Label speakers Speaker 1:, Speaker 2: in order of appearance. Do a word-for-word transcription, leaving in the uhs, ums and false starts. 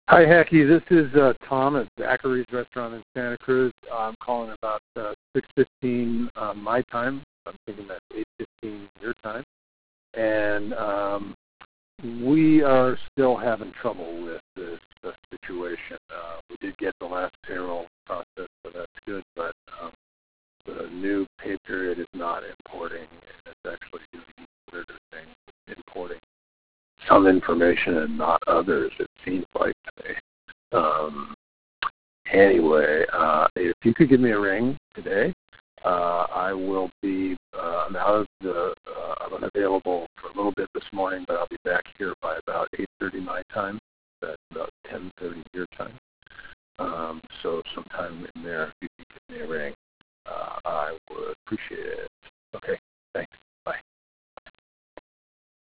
Speaker 1: Hi, Hacky. This is uh, Tom at Zachary's Restaurant in Santa Cruz. I'm calling about uh, six fifteen uh, my time. I'm thinking that's eight fifteen your time. And um, we are still having trouble with this uh, situation. Uh, we did get the last payroll process, so that's good, but um, the new pay period is not importing, and it's actually doing weirder things, importing some information and not others, it seems like today. Um, anyway, uh, if you could give me a ring today, uh, I will be, uh, I'm out of the, uh, I'm unavailable for a little bit this morning, but I'll be back here by about eight thirty my time. That's about ten thirty your time. Um, so sometime in there, if you could give me a ring, uh, I would appreciate it.